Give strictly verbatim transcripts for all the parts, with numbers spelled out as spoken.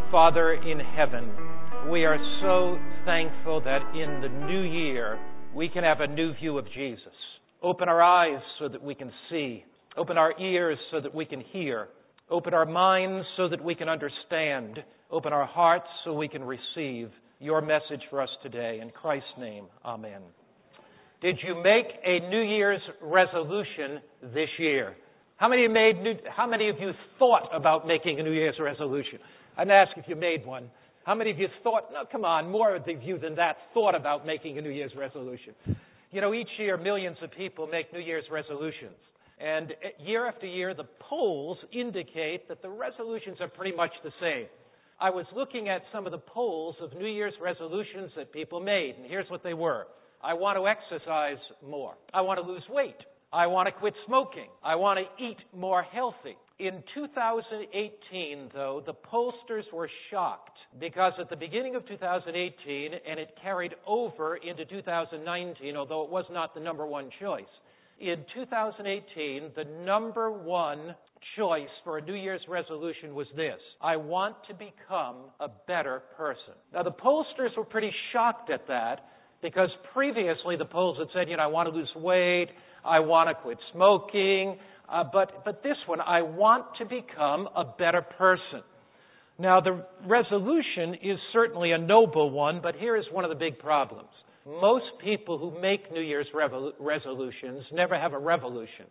Father in heaven, we are so thankful that in the new year we can have a new view of Jesus. Open our eyes so that we can see. Open our ears so that we can hear. Open our minds so that we can understand. Open our hearts so we can receive your message for us today. In Christ's name, amen. Did you make a New Year's resolution this year? How many of you made new, how many of you thought about making a New Year's resolution? I didn't ask if you made one. How many of you thought, no, come on, more of you than that thought about making a New Year's resolution? You know, each year millions of people make New Year's resolutions. And year after year, the polls indicate that the resolutions are pretty much the same. I was looking at some of the polls of New Year's resolutions that people made, and here's what they were. I want to exercise more. I want to lose weight. I want to quit smoking. I want to eat more healthy. In two thousand eighteen, though, the pollsters were shocked because at the beginning of two thousand eighteen, and it carried over into two thousand nineteen, although it was not the number one choice, in two thousand eighteen, the number one choice for a New Year's resolution was this: I want to become a better person. Now, the pollsters were pretty shocked at that because previously the polls had said, you know, I want to lose weight, I want to quit smoking, uh, but, but this one, I want to become a better person. Now, the resolution is certainly a noble one, but here is one of the big problems. Most people who make New Year's revol- resolutions never have a revolution.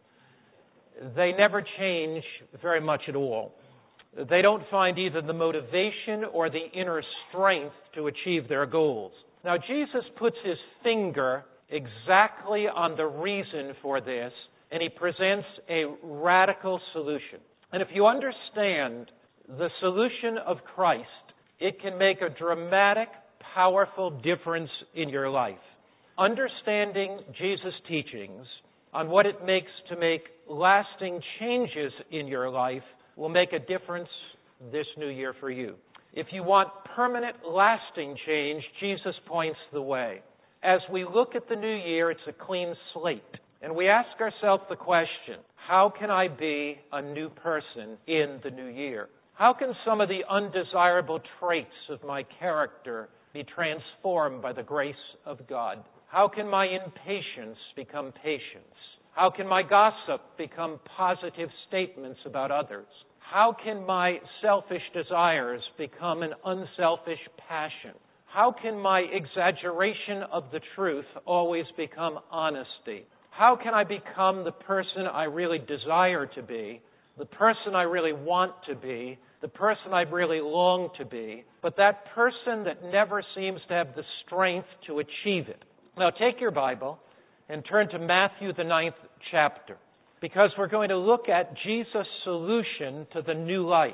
They never change very much at all. They don't find either the motivation or the inner strength to achieve their goals. Now, Jesus puts his finger exactly on the reason for this, and he presents a radical solution. And if you understand the solution of Christ, it can make a dramatic, powerful difference in your life. Understanding Jesus' teachings on what it makes to make lasting changes in your life will make a difference this new year for you. If you want permanent, lasting change, Jesus points the way. As we look at the new year, it's a clean slate. And we ask ourselves the question, how can I be a new person in the new year? How can some of the undesirable traits of my character be transformed by the grace of God? How can my impatience become patience? How can my gossip become positive statements about others? How can my selfish desires become an unselfish passion? How can my exaggeration of the truth always become honesty? How can I become the person I really desire to be, the person I really want to be, the person I really long to be, but that person that never seems to have the strength to achieve it? Now, take your Bible and turn to Matthew, the ninth chapter, because we're going to look at Jesus' solution to the new life.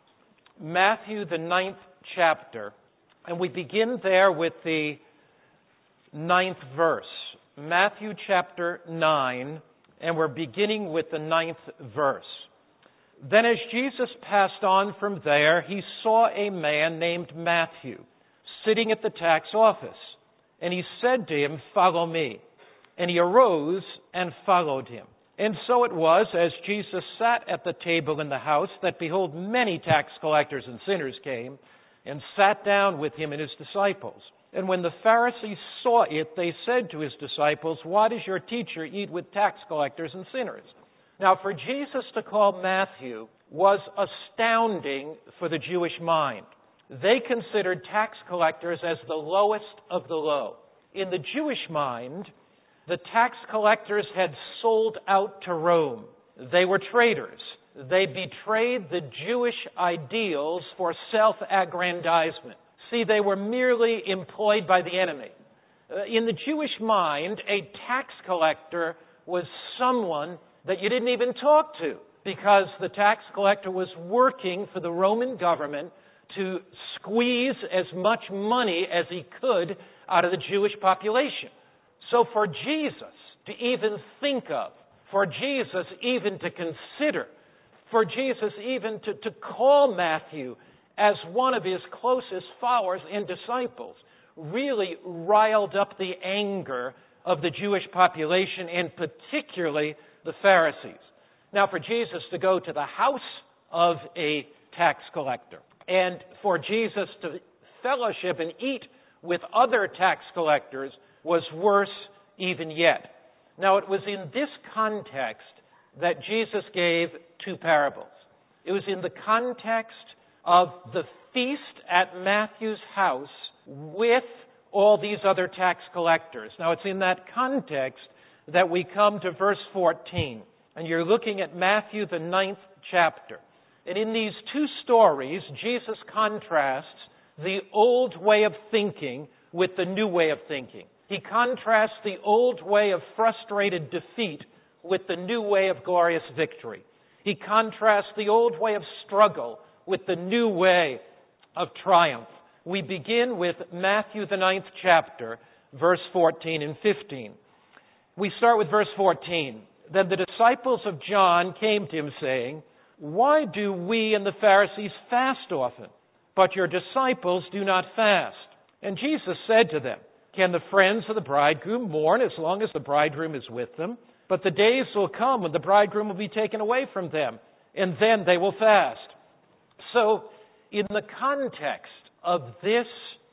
Matthew, the ninth chapter, and we begin there with the ninth verse. Matthew chapter nine, and we're beginning with the ninth verse. Then as Jesus passed on from there, he saw a man named Matthew sitting at the tax office. And he said to him, "Follow me." And he arose and followed him. And so it was, as Jesus sat at the table in the house, that behold, many tax collectors and sinners came and sat down with him and his disciples. And when the Pharisees saw it, they said to his disciples, "Why does your teacher eat with tax collectors and sinners?" Now, for Jesus to call Matthew was astounding for the Jewish mind. They considered tax collectors as the lowest of the low. In the Jewish mind, the tax collectors had sold out to Rome. They were traitors. They betrayed the Jewish ideals for self-aggrandizement. See, they were merely employed by the enemy. In the Jewish mind, a tax collector was someone that you didn't even talk to, because the tax collector was working for the Roman government to squeeze as much money as he could out of the Jewish population. So for Jesus to even think of, for Jesus even to consider, for Jesus even to, to call Matthew as one of his closest followers and disciples, really riled up the anger of the Jewish population, and particularly the Pharisees. Now, for Jesus to go to the house of a tax collector And for Jesus to fellowship and eat with other tax collectors was worse even yet. Now, it was in this context that Jesus gave two parables. It was in the context of the feast at Matthew's house with all these other tax collectors. Now, it's in that context that we come to verse fourteen. And you're looking at Matthew, the ninth chapter. And in these two stories, Jesus contrasts the old way of thinking with the new way of thinking. He contrasts the old way of frustrated defeat with the new way of glorious victory. He contrasts the old way of struggle with the new way of triumph. We begin with Matthew, the ninth chapter, verse fourteen and fifteen. We start with verse fourteen. Then the disciples of John came to him, saying, "Why do we and the Pharisees fast often, but your disciples do not fast?" And Jesus said to them, "Can the friends of the bridegroom mourn as long as the bridegroom is with them? But the days will come when the bridegroom will be taken away from them, and then they will fast." So, in the context of this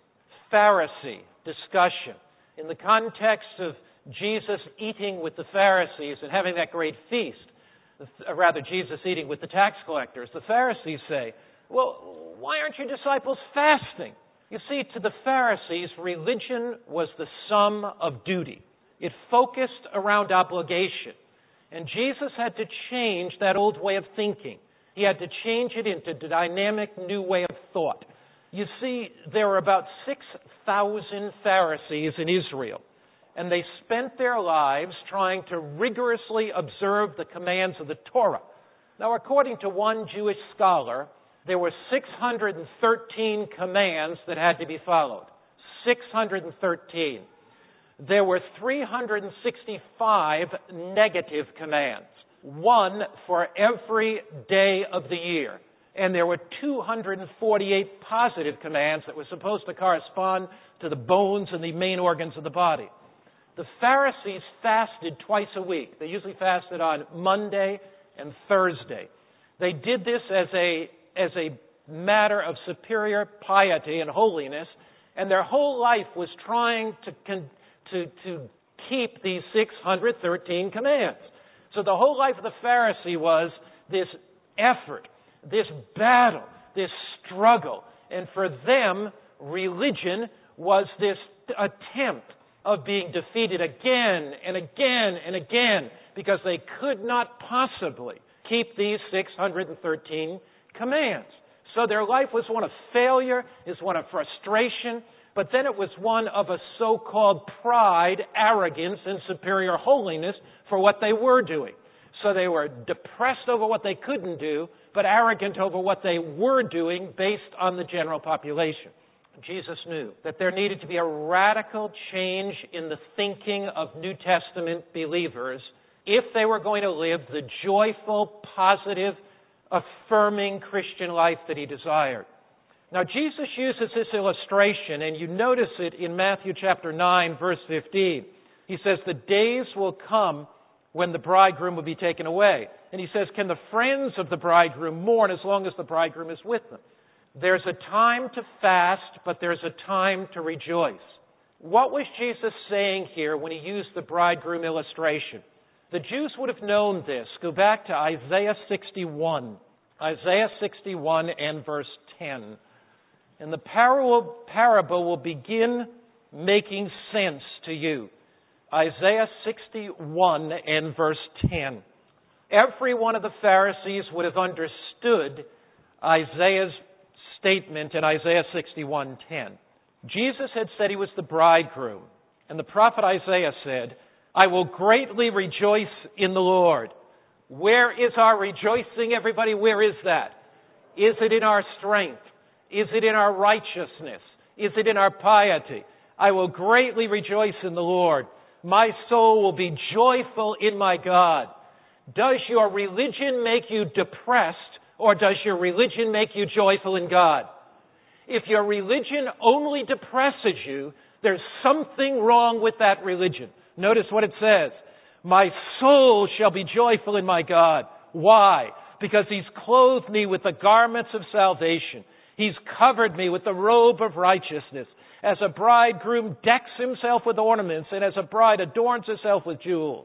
Pharisee discussion, in the context of Jesus eating with the Pharisees and having that great feast, or rather Jesus eating with the tax collectors, the Pharisees say, "Well, why aren't your disciples fasting?" You see, to the Pharisees, religion was the sum of duty. It focused around obligation. And Jesus had to change that old way of thinking. He had to change it into a dynamic new way of thought. You see, there were about six thousand Pharisees in Israel, and they spent their lives trying to rigorously observe the commands of the Torah. Now, according to one Jewish scholar, there were six hundred thirteen commands that had to be followed. six hundred thirteen. There were three hundred sixty-five negative commands, one for every day of the year. And there were two hundred forty-eight positive commands that were supposed to correspond to the bones and the main organs of the body. The Pharisees fasted twice a week. They usually fasted on Monday and Thursday. They did this as a as a matter of superior piety and holiness, and their whole life was trying to con- to to keep these six hundred thirteen commands. So the whole life of the Pharisee was this effort, this battle, this struggle. And for them, religion was this attempt of being defeated again and again and again because they could not possibly keep these six hundred thirteen commands. So their life was one of failure, is one of frustration, but then it was one of a so-called pride, arrogance, and superior holiness for what they were doing. So they were depressed over what they couldn't do, but arrogant over what they were doing based on the general population. Jesus knew that there needed to be a radical change in the thinking of New Testament believers if they were going to live the joyful, positive, affirming Christian life that he desired. Now, Jesus uses this illustration, and you notice it in Matthew chapter nine, verse fifteen. He says, "The days will come when the bridegroom will be taken away." And he says, "Can the friends of the bridegroom mourn as long as the bridegroom is with them?" There's a time to fast, but there's a time to rejoice. What was Jesus saying here when he used the bridegroom illustration? The Jews would have known this. Go back to Isaiah sixty-one. Isaiah sixty-one and verse ten. And the parable, parable will begin making sense to you. Isaiah sixty-one and verse ten. Every one of the Pharisees would have understood Isaiah's statement in Isaiah sixty-one ten. Jesus had said he was the bridegroom, and the prophet Isaiah said, "I will greatly rejoice in the Lord." Where is our rejoicing, everybody? Where is that? Is it in our strength? Is it in our righteousness? Is it in our piety? I will greatly rejoice in the Lord. My soul will be joyful in my God. Does your religion make you depressed, or does your religion make you joyful in God? If your religion only depresses you, there's something wrong with that religion. Notice what it says. My soul shall be joyful in my God. Why? Because he's clothed me with the garments of salvation. He's covered me with the robe of righteousness. As a bridegroom decks himself with ornaments, and as a bride adorns herself with jewels.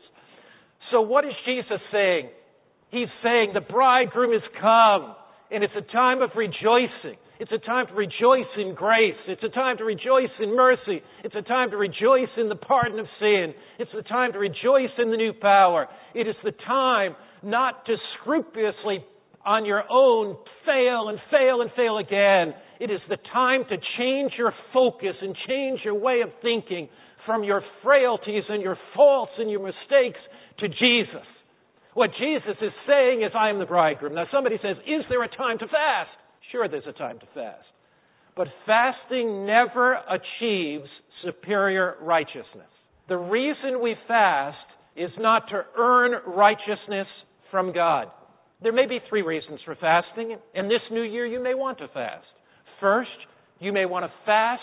So what is Jesus saying? He's saying the bridegroom has come, and it's a time of rejoicing. It's a time to rejoice in grace. It's a time to rejoice in mercy. It's a time to rejoice in the pardon of sin. It's the time to rejoice in the new power. It is the time not to scrupulously on your own fail and fail and fail again. It is the time to change your focus and change your way of thinking from your frailties and your faults and your mistakes to Jesus. What Jesus is saying is, I am the bridegroom. Now somebody says, is there a time to fast? Sure, there's a time to fast. But fasting never achieves superior righteousness. The reason we fast is not to earn righteousness from God. There may be three reasons for fasting, and this new year you may want to fast. First, you may want to fast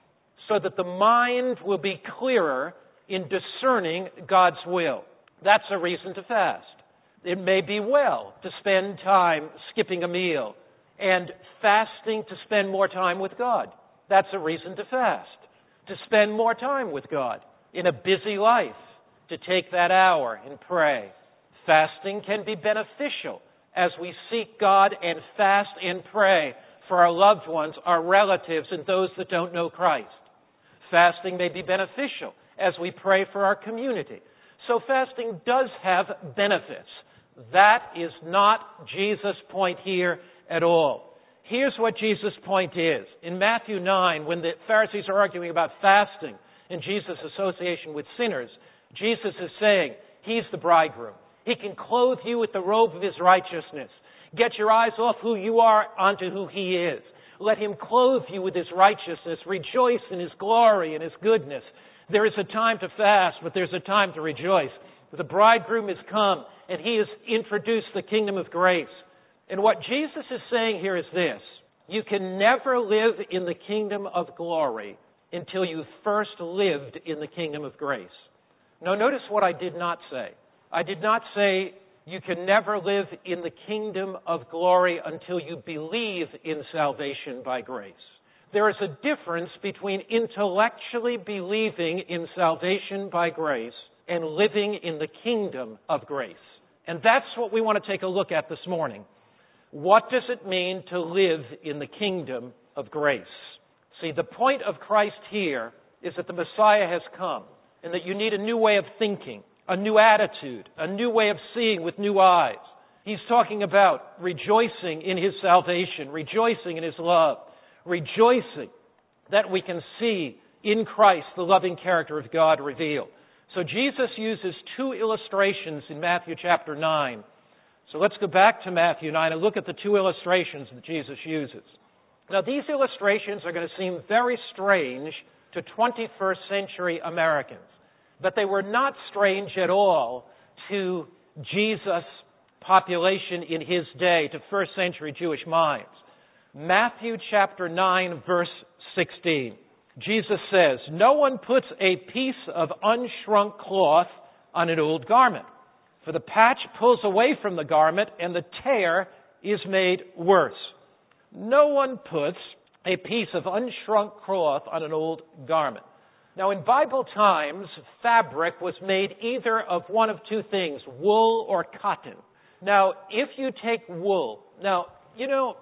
so that the mind will be clearer in discerning God's will. That's a reason to fast. It may be well to spend time skipping a meal and fasting to spend more time with God. That's a reason to fast. To spend more time with God in a busy life, to take that hour and pray. Fasting can be beneficial as we seek God and fast and pray for our loved ones, our relatives, and those that don't know Christ. Fasting may be beneficial as we pray for our community. So fasting does have benefits. That is not Jesus' point here at all. Here's what Jesus' point is. In Matthew nine, when the Pharisees are arguing about fasting and Jesus' association with sinners, Jesus is saying, He's the bridegroom. He can clothe you with the robe of His righteousness. Get your eyes off who you are onto who He is. Let Him clothe you with His righteousness. Rejoice in His glory and His goodness. There is a time to fast, but there's a time to rejoice. The bridegroom has come, and He has introduced the kingdom of grace. And what Jesus is saying here is this. You can never live in the kingdom of glory until you first lived in the kingdom of grace. Now notice what I did not say. I did not say you can never live in the kingdom of glory until you believe in salvation by grace. There is a difference between intellectually believing in salvation by grace and living in the kingdom of grace. And that's what we want to take a look at this morning. What does it mean to live in the kingdom of grace? See, the point of Christ here is that the Messiah has come and that you need a new way of thinking, a new attitude, a new way of seeing with new eyes. He's talking about rejoicing in His salvation, rejoicing in His love, rejoicing that we can see in Christ the loving character of God revealed. So Jesus uses two illustrations in Matthew chapter nine. So let's go back to Matthew nine and look at the two illustrations that Jesus uses. Now these illustrations are going to seem very strange to twenty-first century Americans, but they were not strange at all to Jesus' population in His day, to first century Jewish minds. Matthew chapter nine, verse sixteen. Jesus says, "No one puts a piece of unshrunk cloth on an old garment, for the patch pulls away from the garment and the tear is made worse. No one puts a piece of unshrunk cloth on an old garment." Now in Bible times, fabric was made either of one of two things, wool or cotton. Now, if you take wool, now, you know,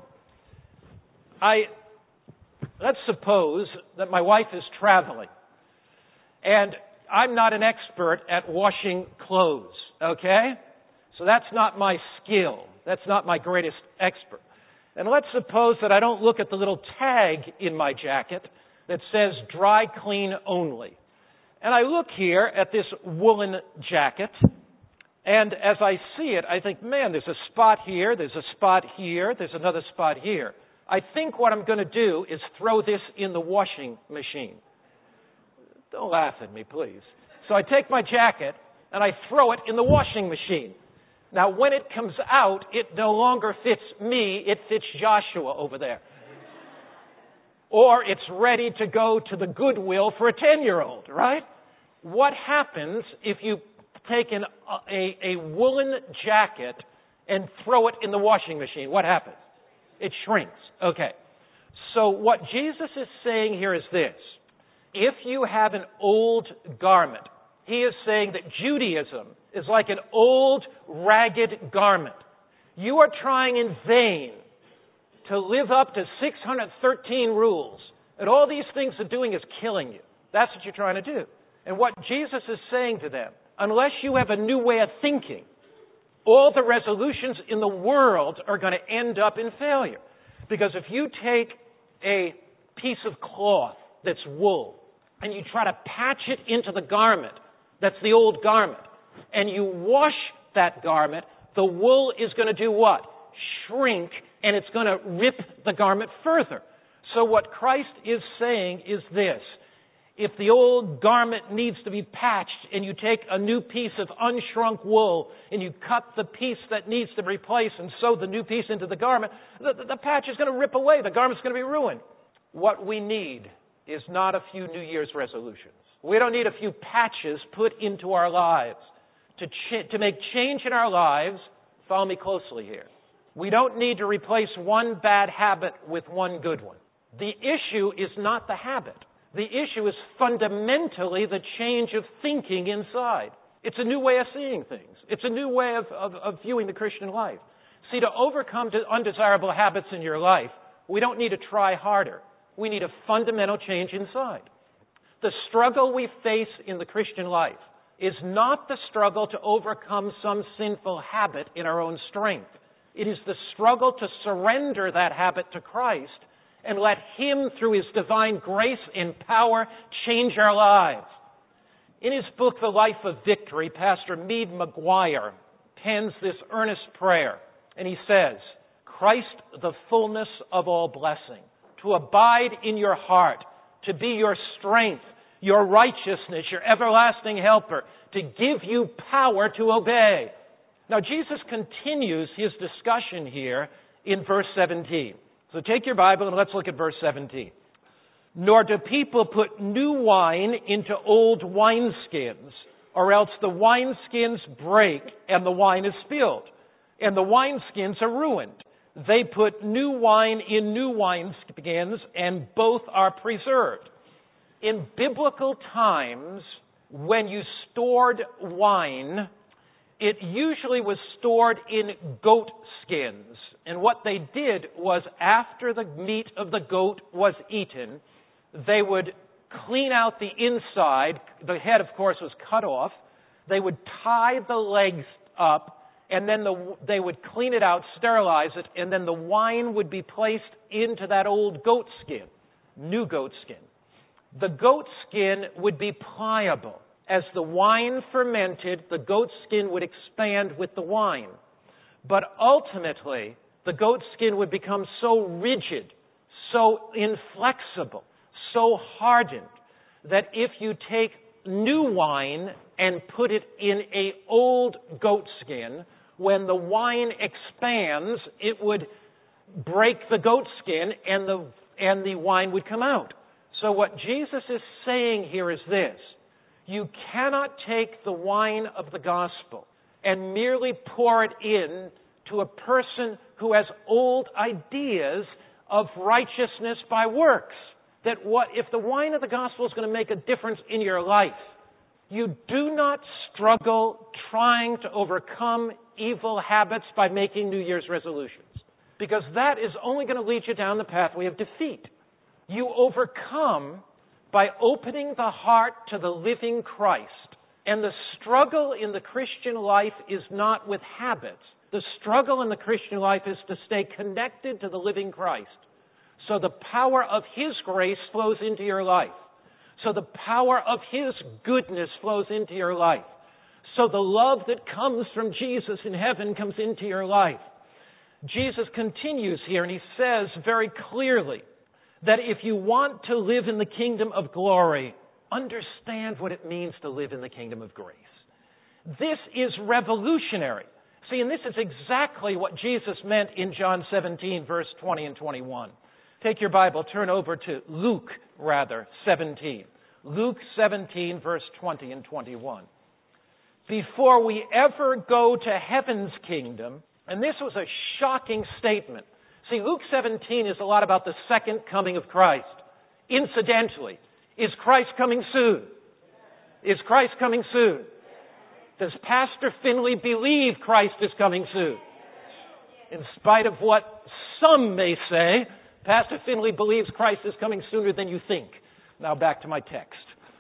I, let's suppose that my wife is traveling and I'm not an expert at washing clothes, okay? So that's not my skill. That's not my greatest expert. And let's suppose that I don't look at the little tag in my jacket that says dry clean only. And I look here at this woolen jacket, and as I see it, I think, man, there's a spot here, there's a spot here, there's another spot here. I think what I'm going to do is throw this in the washing machine. Don't laugh at me, please. So I take my jacket and I throw it in the washing machine. Now, when it comes out, it no longer fits me, it fits Joshua over there. Or it's ready to go to the Goodwill for a ten-year-old, right? What happens if you take an, a, a woolen jacket and throw it in the washing machine? What happens? It shrinks. Okay. So what Jesus is saying here is this. If you have an old garment, he is saying that Judaism is like an old, ragged garment. You are trying in vain to live up to six hundred thirteen rules, and all these things are doing is killing you. That's what you're trying to do. And what Jesus is saying to them, unless you have a new way of thinking, all the resolutions in the world are going to end up in failure. Because if you take a piece of cloth that's wool, and you try to patch it into the garment that's the old garment, and you wash that garment, the wool is going to do what? Shrink, and it's going to rip the garment further. So what Christ is saying is this. If the old garment needs to be patched, and you take a new piece of unshrunk wool, and you cut the piece that needs to be replaced and sew the new piece into the garment, the, the, the patch is going to rip away. The garment's going to be ruined. What we need is not a few New Year's resolutions. We don't need a few patches put into our lives. To, ch- to make change in our lives, follow me closely here. We don't need to replace one bad habit with one good one. The issue is not the habit. The issue is fundamentally the change of thinking inside. It's a new way of seeing things. It's a new way of, of, of viewing the Christian life. See, to overcome undesirable habits in your life, we don't need to try harder. We need a fundamental change inside. The struggle we face in the Christian life is not the struggle to overcome some sinful habit in our own strength. It is the struggle to surrender that habit to Christ and let Him, through His divine grace and power, change our lives. In his book, The Life of Victory, Pastor Meade McGuire pens this earnest prayer, and he says, Christ, the fullness of all blessing, to abide in your heart, to be your strength, your righteousness, your everlasting helper, to give you power to obey. Now, Jesus continues his discussion here in verse seventeen. So take your Bible and let's look at verse seventeen. Nor do people put new wine into old wineskins, or else the wineskins break and the wine is spilled, and the wineskins are ruined. They put new wine in new wineskins, and both are preserved. In biblical times, when you stored wine, it usually was stored in goat skins. And what they did was, after the meat of the goat was eaten, they would clean out the inside. The head, of course, was cut off. They would tie the legs up, and then the, they would clean it out, sterilize it, and then the wine would be placed into that old goat skin, new goat skin. The goat skin would be pliable. As the wine fermented, the goat skin would expand with the wine. But ultimately, the goat skin would become so rigid, so inflexible, so hardened, that if you take new wine and put it in an old goat skin, when the wine expands, it would break the goat skin and the, and the wine would come out. So what Jesus is saying here is this. You cannot take the wine of the gospel and merely pour it in to a person who has old ideas of righteousness by works. That what if the wine of the gospel is going to make a difference in your life, you do not struggle trying to overcome evil habits by making New Year's resolutions. Because that is only going to lead you down the pathway of defeat. You overcome by opening the heart to the living Christ. And the struggle in the Christian life is not with habits. The struggle in the Christian life is to stay connected to the living Christ. So the power of His grace flows into your life. So the power of His goodness flows into your life. So the love that comes from Jesus in heaven comes into your life. Jesus continues here and He says very clearly that if you want to live in the kingdom of glory, understand what it means to live in the kingdom of grace. This is revolutionary. See, and this is exactly what Jesus meant in John seventeen, verse twenty and twenty-one. Take your Bible, turn over to Luke, rather, seventeen. Luke seventeen, verse twenty and twenty-one. Before we ever go to heaven's kingdom, and this was a shocking statement. See, Luke seventeen is a lot about the second coming of Christ. Incidentally, is Christ coming soon? Is Christ coming soon? Does Pastor Finley believe Christ is coming soon? In spite of what some may say, Pastor Finley believes Christ is coming sooner than you think. Now back to my text.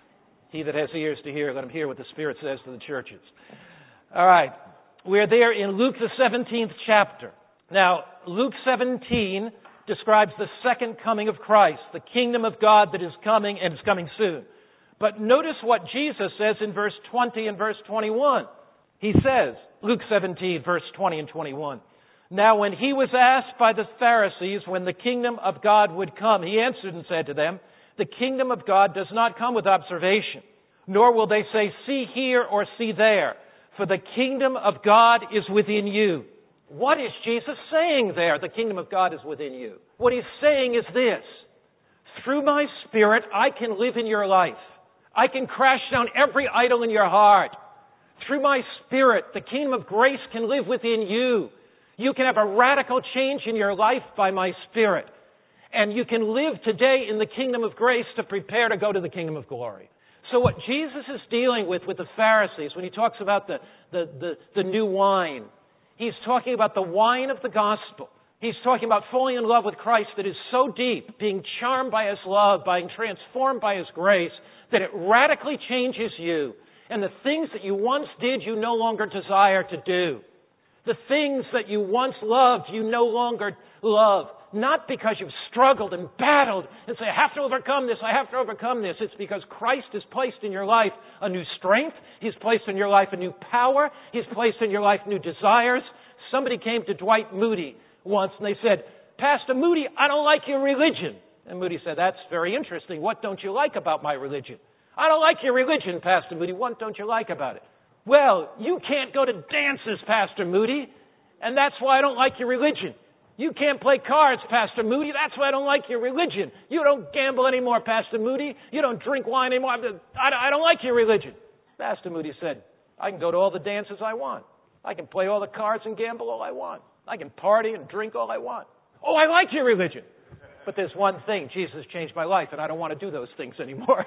He that has ears to hear, let him hear what the Spirit says to the churches. All right. We're there in Luke the seventeenth chapter. Now, Luke seventeen describes the second coming of Christ, the kingdom of God that is coming and is coming soon. But notice what Jesus says in verse twenty and verse twenty-one. He says, Luke seventeen, verse twenty and twenty-one, "Now when he was asked by the Pharisees when the kingdom of God would come, he answered and said to them, 'The kingdom of God does not come with observation, nor will they say, see here or see there, for the kingdom of God is within you.'" What is Jesus saying there? The kingdom of God is within you. What he's saying is this: through my Spirit, I can live in your life. I can crash down every idol in your heart. Through my Spirit, the kingdom of grace can live within you. You can have a radical change in your life by my Spirit. And you can live today in the kingdom of grace to prepare to go to the kingdom of glory. So what Jesus is dealing with with the Pharisees, when he talks about the, the, the, the new wine, he's talking about the wine of the gospel. He's talking about falling in love with Christ that is so deep, being charmed by his love, being transformed by his grace, that it radically changes you. And the things that you once did, you no longer desire to do. The things that you once loved, you no longer love. Not because you've struggled and battled and say, I have to overcome this, I have to overcome this. It's because Christ has placed in your life a new strength. He's placed in your life a new power. He's placed in your life new desires. Somebody came to Dwight Moody once and they said, Pastor Moody, I don't like your religion. And Moody said, that's very interesting. What don't you like about my religion? I don't like your religion, Pastor Moody. What don't you like about it? Well, you can't go to dances, Pastor Moody, and that's why I don't like your religion. You can't play cards, Pastor Moody. That's why I don't like your religion. You don't gamble anymore, Pastor Moody. You don't drink wine anymore. I don't like your religion. Pastor Moody said, I can go to all the dances I want. I can play all the cards and gamble all I want. I can party and drink all I want. Oh, I like your religion. But there's one thing. Jesus changed my life, and I don't want to do those things anymore.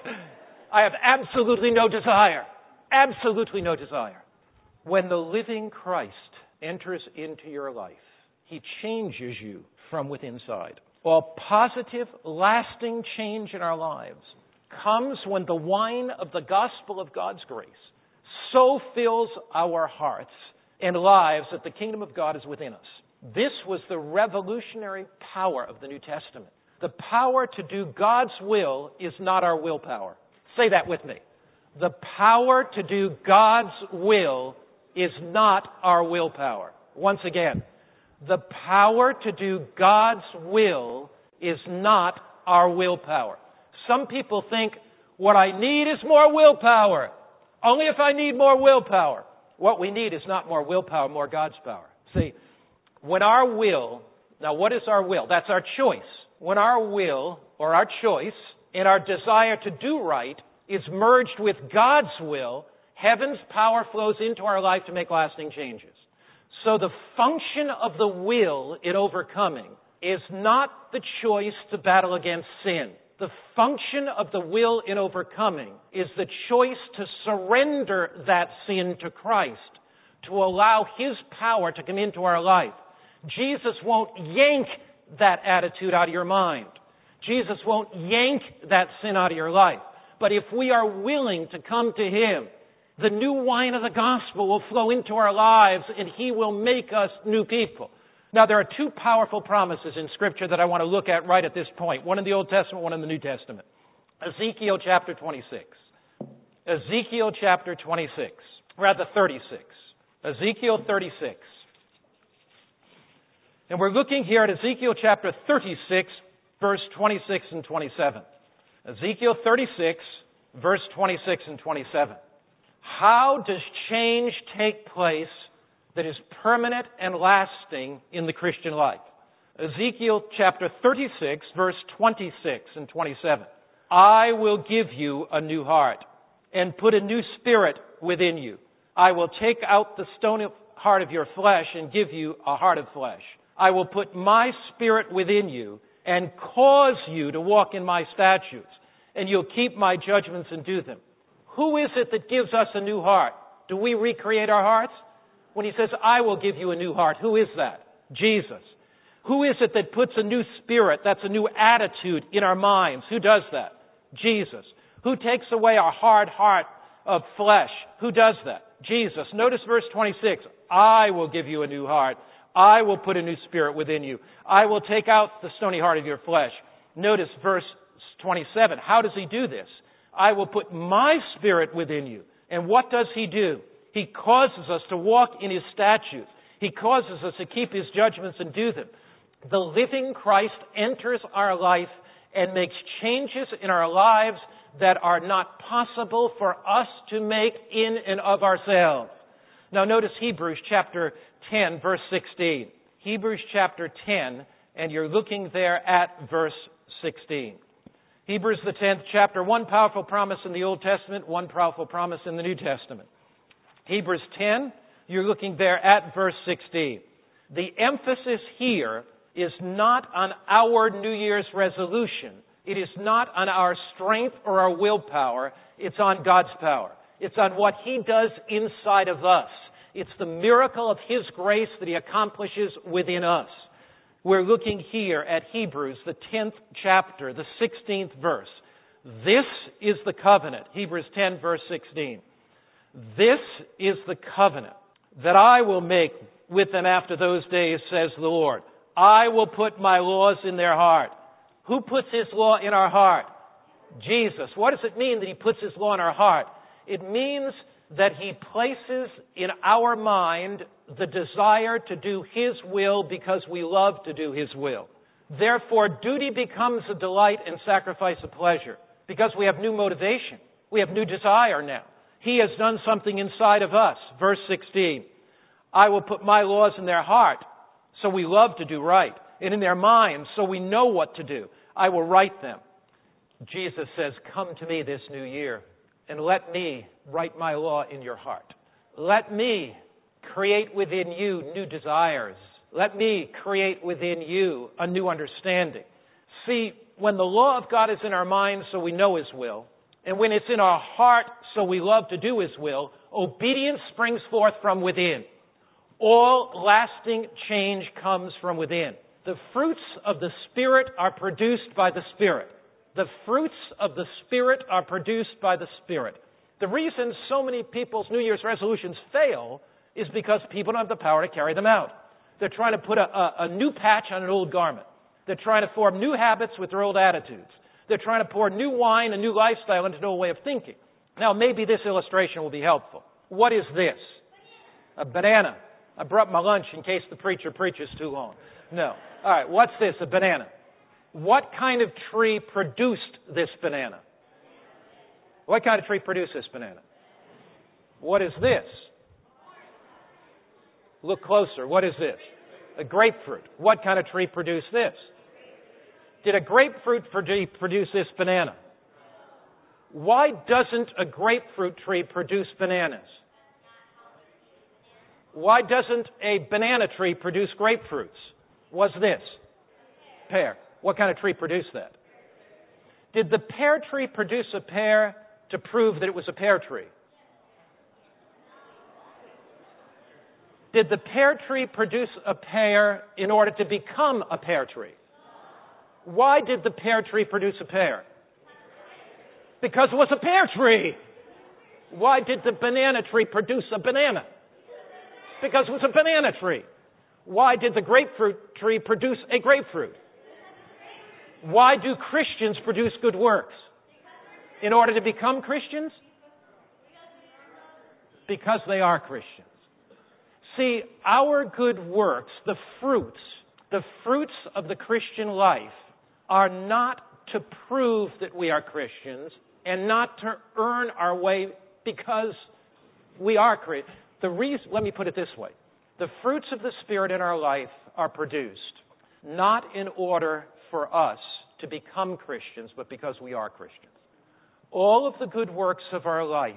I have absolutely no desire. Absolutely no desire. When the living Christ enters into your life, he changes you from within inside. All positive, lasting change in our lives comes when the wine of the gospel of God's grace so fills our hearts and lives that the kingdom of God is within us. This was the revolutionary power of the New Testament. The power to do God's will is not our willpower. Say that with me. The power to do God's will is not our willpower. Once again, the power to do God's will is not our willpower. Some people think, what I need is more willpower. Only if I need more willpower. What we need is not more willpower, more God's power. See, when our will, now what is our will? That's our choice. When our will, or our choice, and our desire to do right is merged with God's will, heaven's power flows into our life to make lasting changes. So the function of the will in overcoming is not the choice to battle against sin. The function of the will in overcoming is the choice to surrender that sin to Christ, to allow his power to come into our life. Jesus won't yank that attitude out of your mind. Jesus won't yank that sin out of your life. But if we are willing to come to him, the new wine of the gospel will flow into our lives and he will make us new people. Now, there are two powerful promises in Scripture that I want to look at right at this point. One in the Old Testament, one in the New Testament. Ezekiel chapter twenty-six. Ezekiel chapter twenty-six. Rather, thirty-six. Ezekiel thirty-six. And we're looking here at Ezekiel chapter thirty-six, verse twenty-six and twenty-seven. Ezekiel thirty-six, verse twenty-six and twenty-seven. How does change take place that is permanent and lasting in the Christian life? Ezekiel chapter thirty-six, verse twenty-six and twenty-seven. I will give you a new heart and put a new spirit within you. I will take out the stony heart of your flesh and give you a heart of flesh. I will put my Spirit within you and cause you to walk in my statutes, and you'll keep my judgments and do them. Who is it that gives us a new heart? Do we recreate our hearts? When he says, I will give you a new heart, who is that? Jesus. Who is it that puts a new spirit, that's a new attitude in our minds? Who does that? Jesus. Who takes away our hard heart of flesh? Who does that? Jesus. Notice verse twenty-six. I will give you a new heart. I will put a new spirit within you. I will take out the stony heart of your flesh. Notice verse twenty-seven. How does he do this? I will put my spirit within you. And what does he do? He causes us to walk in his statutes. He causes us to keep his judgments and do them. The living Christ enters our life and makes changes in our lives that are not possible for us to make in and of ourselves. Now notice Hebrews chapter ten, verse sixteen. Hebrews chapter ten, and you're looking there at verse sixteen. Hebrews the tenth chapter, one powerful promise in the Old Testament, one powerful promise in the New Testament. Hebrews ten, you're looking there at verse sixteen. The emphasis here is not on our New Year's resolution. It is not on our strength or our willpower. It's on God's power. It's on what he does inside of us. It's the miracle of his grace that he accomplishes within us. We're looking here at Hebrews, the tenth chapter, the sixteenth verse. This is the covenant. Hebrews ten, verse sixteen. This is the covenant that I will make with them after those days, says the Lord. I will put my laws in their heart. Who puts his law in our heart? Jesus. What does it mean that he puts his law in our heart? It means that he places in our mind the desire to do his will because we love to do his will. Therefore, duty becomes a delight and sacrifice a pleasure because we have new motivation. We have new desire now. He has done something inside of us. Verse sixteen, I will put my laws in their heart, so we love to do right, and in their minds, so we know what to do. I will write them. Jesus says, come to me this new year, and let me write my law in your heart. Let me create within you new desires. Let me create within you a new understanding. See, when the law of God is in our minds so we know his will, and when it's in our heart so we love to do his will, obedience springs forth from within. All lasting change comes from within. The fruits of the Spirit are produced by the Spirit. The fruits of the Spirit are produced by the Spirit. The reason so many people's New Year's resolutions fail is because people don't have the power to carry them out. They're trying to put a, a, a new patch on an old garment. They're trying to form new habits with their old attitudes. They're trying to pour new wine, a new lifestyle into an old way of thinking. Now, maybe this illustration will be helpful. What is this? A banana. I brought my lunch in case the preacher preaches too long. No. All right, what's this? A banana. What kind of tree produced this banana? What kind of tree produced this banana? What is this? Look closer. What is this? A grapefruit. What kind of tree produced this? Did a grapefruit produce this banana? Why doesn't a grapefruit tree produce bananas? Why doesn't a banana tree produce grapefruits? What's this? Pear. What kind of tree produced that? Did the pear tree produce a pear to prove that it was a pear tree? Did the pear tree produce a pear in order to become a pear tree? Why did the pear tree produce a pear? Because it was a pear tree. Why did the banana tree produce a banana? Because it was a banana tree. Why did the grapefruit tree produce a grapefruit? Why do Christians produce good works? In order to become Christians? Because they are Christians. See, our good works, the fruits, the fruits of the Christian life are not to prove that we are Christians and not to earn our way because we are Christians. The reason, let me put it this way. The fruits of the Spirit in our life are produced not in order for us to become Christians, but because we are Christians. All of the good works of our life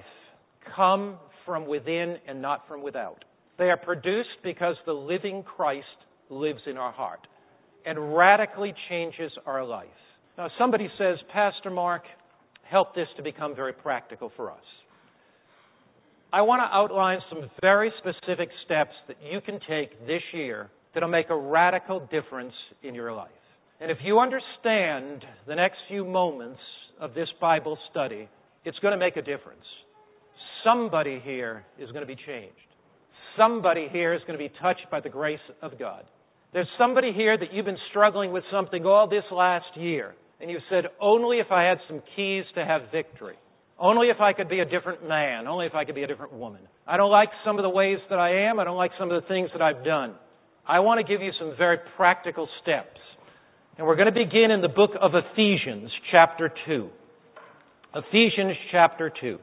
come from within and not from without. They are produced because the living Christ lives in our heart and radically changes our life. Now, somebody says, Pastor Mark, help this to become very practical for us. I want to outline some very specific steps that you can take this year that will make a radical difference in your life. And if you understand the next few moments of this Bible study, it's going to make a difference. Somebody here is going to be changed. Somebody here is going to be touched by the grace of God. There's somebody here that you've been struggling with something all this last year, and you've said, only if I had some keys to have victory. Only if I could be a different man. Only if I could be a different woman. I don't like some of the ways that I am. I don't like some of the things that I've done. I want to give you some very practical steps. And we're going to begin in the book of Ephesians, chapter two. Ephesians, chapter two.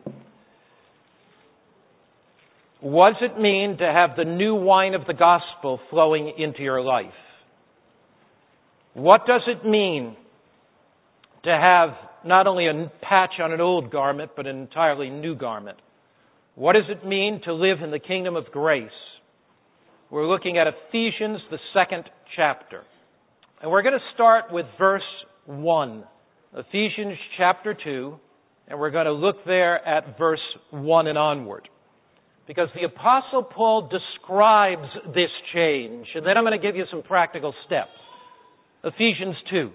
What does it mean to have the new wine of the gospel flowing into your life? What does it mean to have not only a patch on an old garment, but an entirely new garment? What does it mean to live in the kingdom of grace? We're looking at Ephesians, the second chapter. And we're going to start with verse one. Ephesians chapter two. And we're going to look there at verse one and onward. Because the Apostle Paul describes this change. And then I'm going to give you some practical steps. Ephesians two.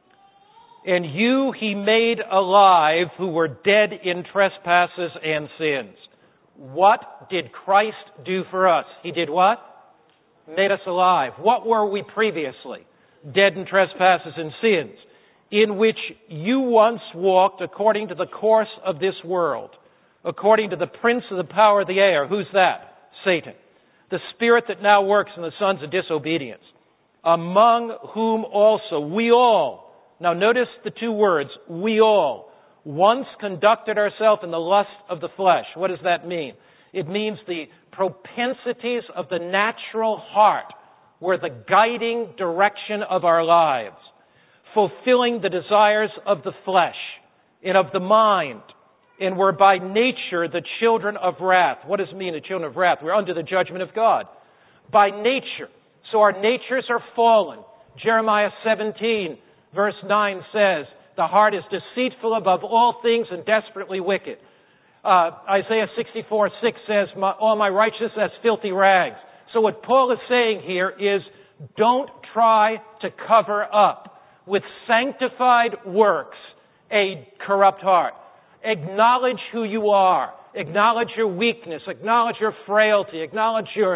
And you he made alive who were dead in trespasses and sins. What did Christ do for us? He did what? Made us alive. What were we previously? Dead in trespasses and sins, in which you once walked according to the course of this world, according to the prince of the power of the air. Who's that? Satan. The spirit that now works in the sons of disobedience, among whom also we all, now notice the two words, we all, once conducted ourselves in the lust of the flesh. What does that mean? It means the propensities of the natural heart were the guiding direction of our lives, fulfilling the desires of the flesh and of the mind, and were by nature the children of wrath. What does it mean, the children of wrath? We're under the judgment of God. By nature. So our natures are fallen. Jeremiah seventeen, verse nine says, the heart is deceitful above all things and desperately wicked. Uh, Isaiah sixty-four six says, my, all my righteousness as filthy rags. So what Paul is saying here is, don't try to cover up with sanctified works a corrupt heart. Acknowledge who you are. Acknowledge your weakness. Acknowledge your frailty. Acknowledge your,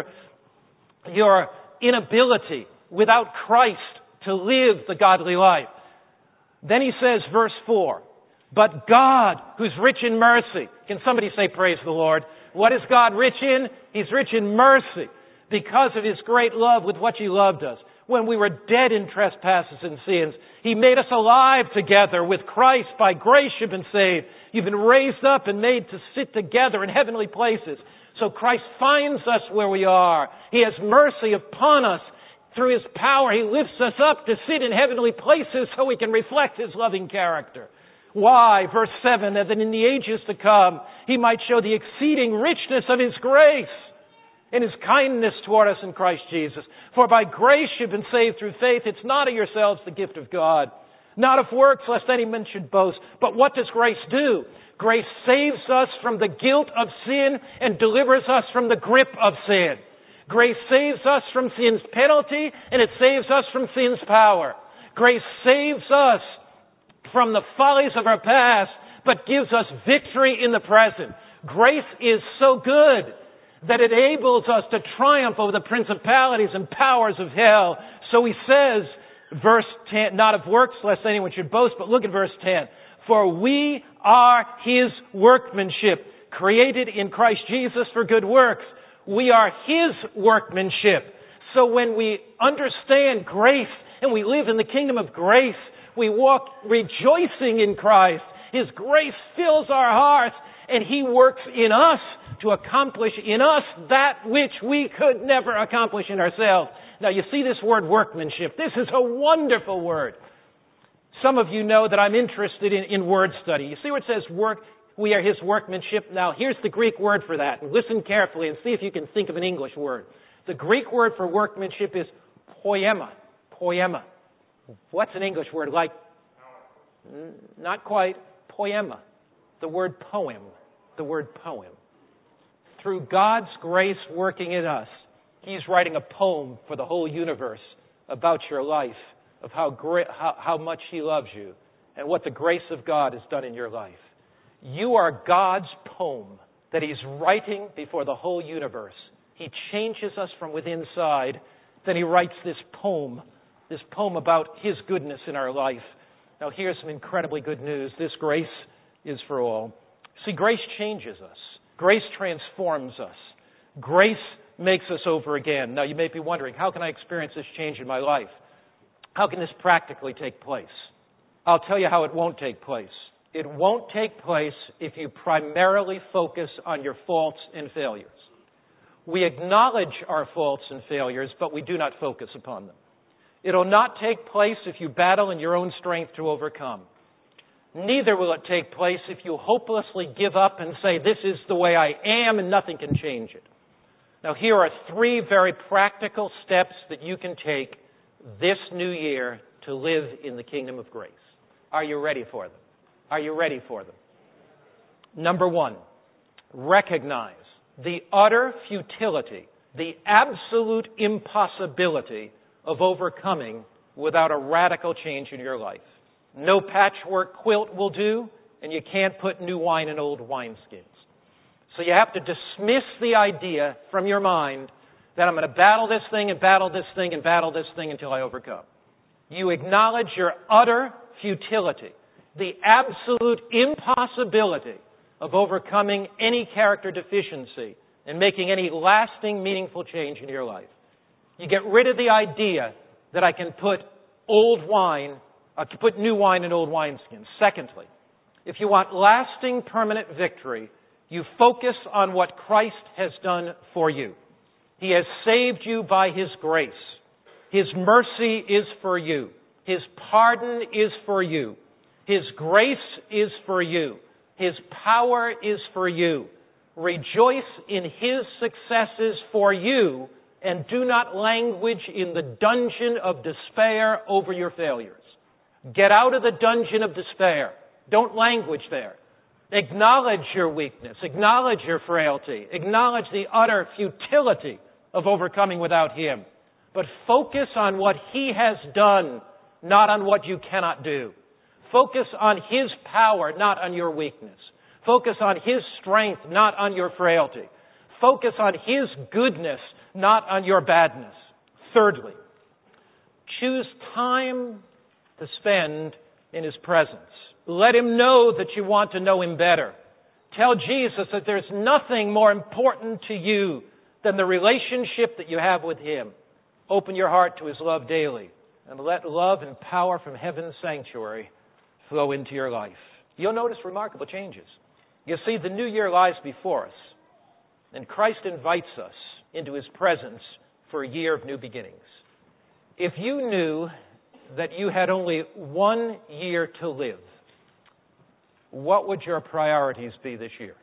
your inability without Christ to live the godly life. Then he says, verse four, but God, who's rich in mercy. Can somebody say praise the Lord? What is God rich in? He's rich in mercy because of His great love with which He loved us. When we were dead in trespasses and sins, He made us alive together with Christ. By grace you've been saved. You've been raised up and made to sit together in heavenly places. So Christ finds us where we are. He has mercy upon us. Through His power, He lifts us up to sit in heavenly places so we can reflect His loving character. Why? Verse seven, that in the ages to come, He might show the exceeding richness of His grace and His kindness toward us in Christ Jesus. For by grace you've been saved through faith. It's not of yourselves, the gift of God. Not of works, lest any man should boast. But what does grace do? Grace saves us from the guilt of sin and delivers us from the grip of sin. Grace saves us from sin's penalty, and it saves us from sin's power. Grace saves us from the follies of our past, but gives us victory in the present. Grace is so good that it enables us to triumph over the principalities and powers of hell. So he says, verse ten, not of works, lest anyone should boast, but look at verse ten. For we are His workmanship, created in Christ Jesus for good works. We are His workmanship. So when we understand grace and we live in the kingdom of grace, we walk rejoicing in Christ. His grace fills our hearts and He works in us to accomplish in us that which we could never accomplish in ourselves. Now you see this word workmanship. This is a wonderful word. Some of you know that I'm interested in, in word study. You see where it says work, we are His workmanship? Now here's the Greek word for that. Listen carefully and see if you can think of an English word. The Greek word for workmanship is Poema. Poema. What's an English word like? N- not quite. Poema. The word poem. The word poem. Through God's grace working in us, He's writing a poem for the whole universe about your life, of how great, how, how much He loves you, and what the grace of God has done in your life. You are God's poem that He's writing before the whole universe. He changes us from within inside. Then He writes this poem, this poem about His goodness in our life. Now here's some incredibly good news. This grace is for all. See, grace changes us. Grace transforms us. Grace makes us over again. Now you may be wondering, how can I experience this change in my life? How can this practically take place? I'll tell you how it won't take place. It won't take place if you primarily focus on your faults and failures. We acknowledge our faults and failures, but we do not focus upon them. It'll not take place if you battle in your own strength to overcome. Neither will it take place if you hopelessly give up and say, this is the way I am and nothing can change it. Now, here are three very practical steps that you can take this new year to live in the kingdom of grace. Are you ready for them? Are you ready for them? Number one, recognize the utter futility, the absolute impossibility of overcoming without a radical change in your life. No patchwork quilt will do, and you can't put new wine in old wineskins. So you have to dismiss the idea from your mind that I'm going to battle this thing and battle this thing and battle this thing until I overcome. You acknowledge your utter futility, the absolute impossibility of overcoming any character deficiency and making any lasting, meaningful change in your life. You get rid of the idea that I can put old wine, I can put new wine in old wineskins. Secondly, if you want lasting, permanent victory, you focus on what Christ has done for you. He has saved you by His grace. His mercy is for you. His pardon is for you. His grace is for you. His power is for you. Rejoice in His successes for you, and do not languish in the dungeon of despair over your failures. Get out of the dungeon of despair. Don't languish there. Acknowledge your weakness. Acknowledge your frailty. Acknowledge the utter futility of overcoming without Him. But focus on what He has done, not on what you cannot do. Focus on His power, not on your weakness. Focus on His strength, not on your frailty. Focus on His goodness, not on your badness. Thirdly, choose time to spend in His presence. Let Him know that you want to know Him better. Tell Jesus that there's nothing more important to you than the relationship that you have with Him. Open your heart to His love daily, and let love and power from heaven's sanctuary flow into your life. You'll notice remarkable changes. You see, the new year lies before us, and Christ invites us into His presence for a year of new beginnings. If you knew that you had only one year to live, what would your priorities be this year?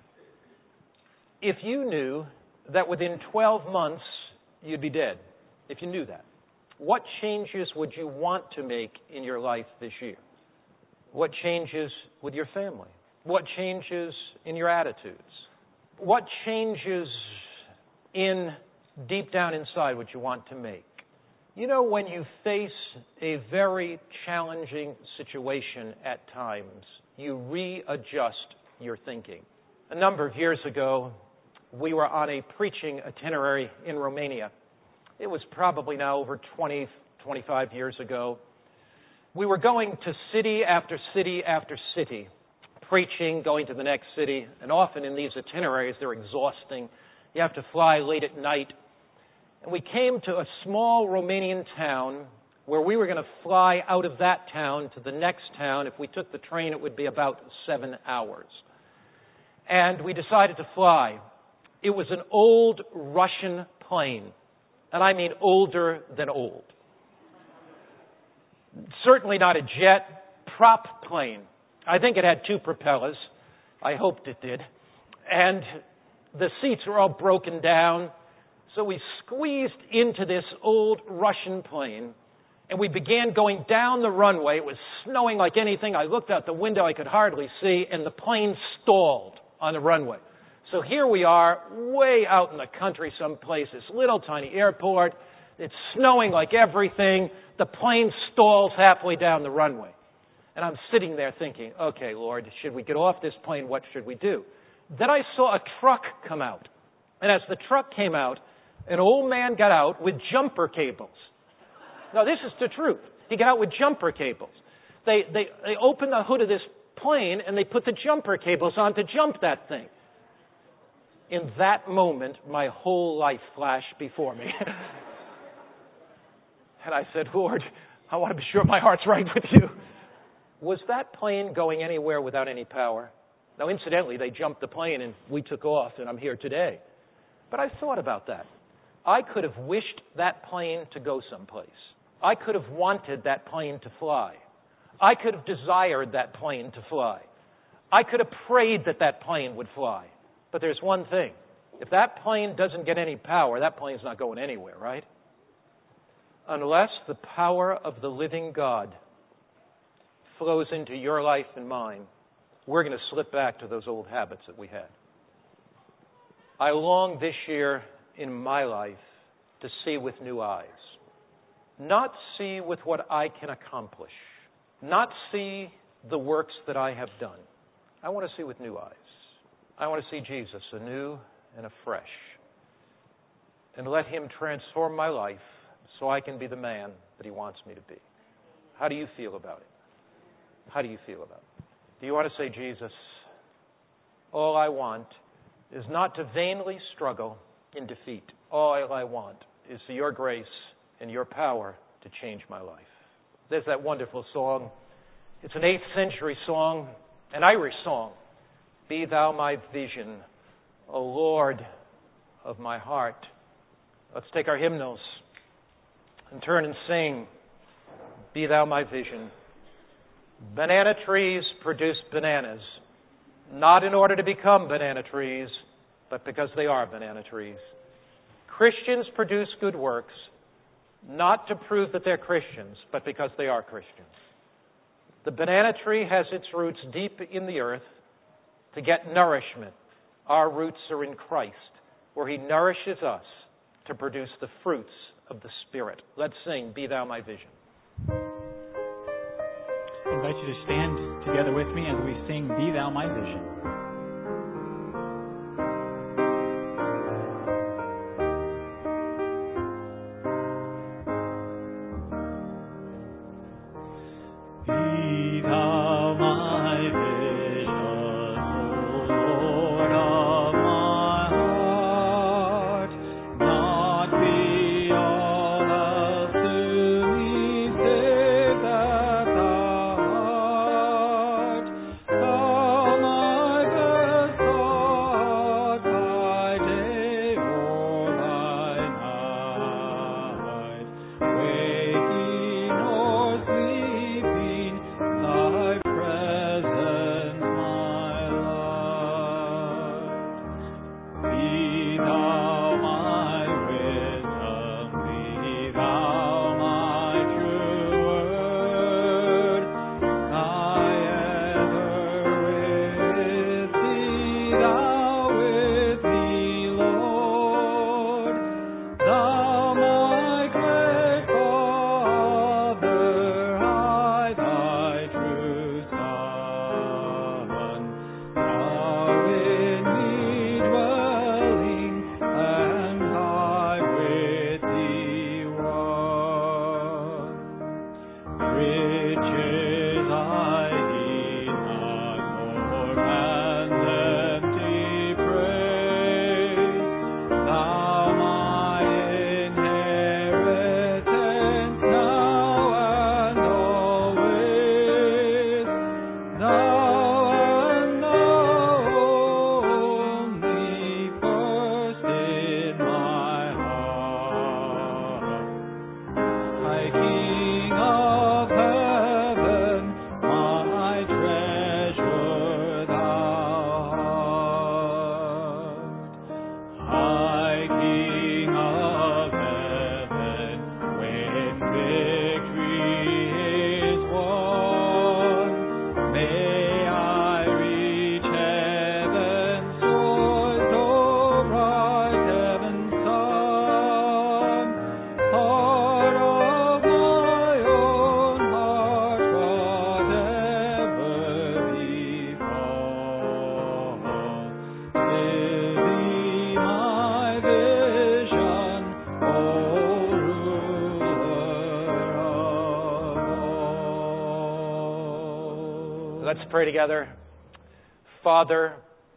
If you knew that within twelve months you'd be dead, if you knew that, what changes would you want to make in your life this year? What changes with your family? What changes in your attitudes? What changes in deep down inside would you want to make? You know, when you face a very challenging situation at times, you readjust your thinking. A number of years ago, we were on a preaching itinerary in Romania. It was probably now over twenty, twenty-five years ago. We were going to city after city after city, preaching, going to the next city, and often in these itineraries, they're exhausting. You have to fly late at night. And we came to a small Romanian town where we were going to fly out of that town to the next town. If we took the train, it would be about seven hours. And we decided to fly. It was an old Russian plane. And I mean older than old. Certainly not a jet, prop plane. I think it had two propellers. I hoped it did. And the seats were all broken down. So we squeezed into this old Russian plane, and we began going down the runway. It was snowing like anything. I looked out the window. I could hardly see, and the plane stalled on the runway. So here we are, way out in the country someplace, this little tiny airport. It's snowing like everything. The plane stalls halfway down the runway. And I'm sitting there thinking, okay, Lord, should we get off this plane? What should we do? Then I saw a truck come out. And as the truck came out, an old man got out with jumper cables. Now, this is the truth. He got out with jumper cables. They, they, they opened the hood of this plane, and they put the jumper cables on to jump that thing. In that moment, my whole life flashed before me. And I said, Lord, I want to be sure my heart's right with you. Was that plane going anywhere without any power? Now, incidentally, they jumped the plane and we took off, and I'm here today. But I thought about that. I could have wished that plane to go someplace. I could have wanted that plane to fly. I could have desired that plane to fly. I could have prayed that that plane would fly. But there's one thing. If that plane doesn't get any power, that plane's not going anywhere, right? Unless the power of the living God flows into your life and mine, we're going to slip back to those old habits that we had. I long this year in my life to see with new eyes. Not see with what I can accomplish. Not see the works that I have done. I want to see with new eyes. I want to see Jesus anew and afresh. And let Him transform my life so I can be the man that He wants me to be. How do you feel about it? How do you feel about it? Do you want to say, Jesus, all I want is not to vainly struggle in defeat. All I want is for your grace and your power to change my life. There's that wonderful song. It's an eighth century song, an Irish song. Be thou my vision, O Lord of my heart. Let's take our hymnals and turn and sing, Be thou my vision. Banana trees produce bananas, not in order to become banana trees, but because they are banana trees. Christians produce good works, not to prove that they're Christians, but because they are Christians. The banana tree has its roots deep in the earth to get nourishment. Our roots are in Christ, where He nourishes us to produce the fruits of the Spirit. Let's sing, Be Thou My Vision. I invite you to stand together with me as we sing, Be Thou My Vision. My pray together. Father,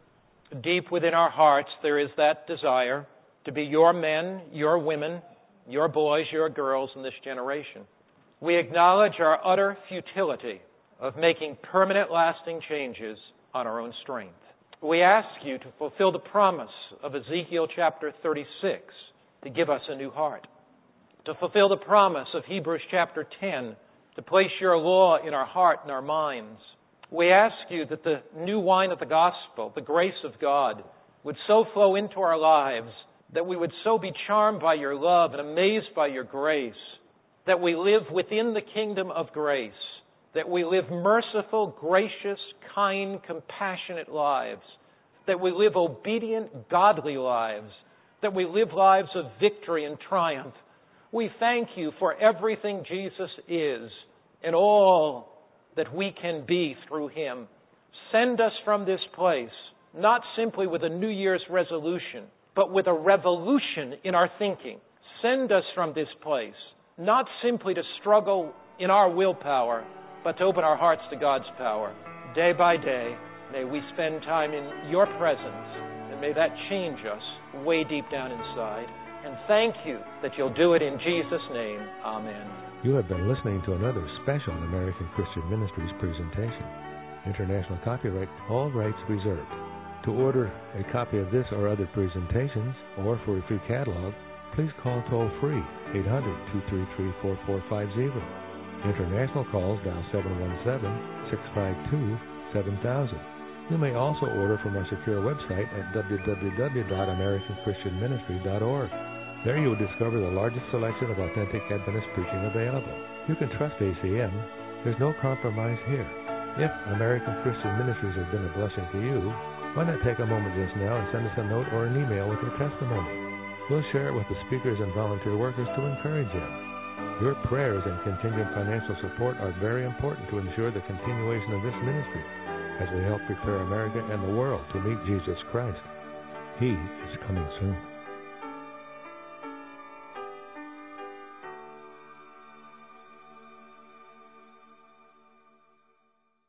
deep within our hearts there is that desire to be your men, your women, your boys, your girls in this generation. We acknowledge our utter futility of making permanent, lasting changes on our own strength. We ask you to fulfill the promise of Ezekiel chapter thirty-six, to give us a new heart. To fulfill the promise of Hebrews chapter ten, to place your law in our heart and our minds. We ask you that the new wine of the gospel, the grace of God, would so flow into our lives, that we would so be charmed by your love and amazed by your grace, that we live within the kingdom of grace, that we live merciful, gracious, kind, compassionate lives, that we live obedient, godly lives, that we live lives of victory and triumph. We thank you for everything Jesus is and all that we can be through him. Send us from this place, not simply with a New Year's resolution, but with a revolution in our thinking. Send us from this place, not simply to struggle in our willpower, but to open our hearts to God's power. Day by day, may we spend time in your presence, and may that change us way deep down inside. And thank you that you'll do it in Jesus' name. Amen. You have been listening to another special American Christian Ministries presentation. International copyright, all rights reserved. To order a copy of this or other presentations, or for a free catalog, please call toll-free eight hundred, two three three, four four five zero. International calls dial seven one seven, six five two, seven thousand. You may also order from our secure website at w w w dot american christian ministry dot org. There you will discover the largest selection of authentic Adventist preaching available. You can trust A C M. There's no compromise here. If American Christian Ministries has been a blessing to you, why not take a moment just now and send us a note or an email with your testimony? We'll share it with the speakers and volunteer workers to encourage them. Your prayers and contingent financial support are very important to ensure the continuation of this ministry as we help prepare America and the world to meet Jesus Christ. He is coming soon.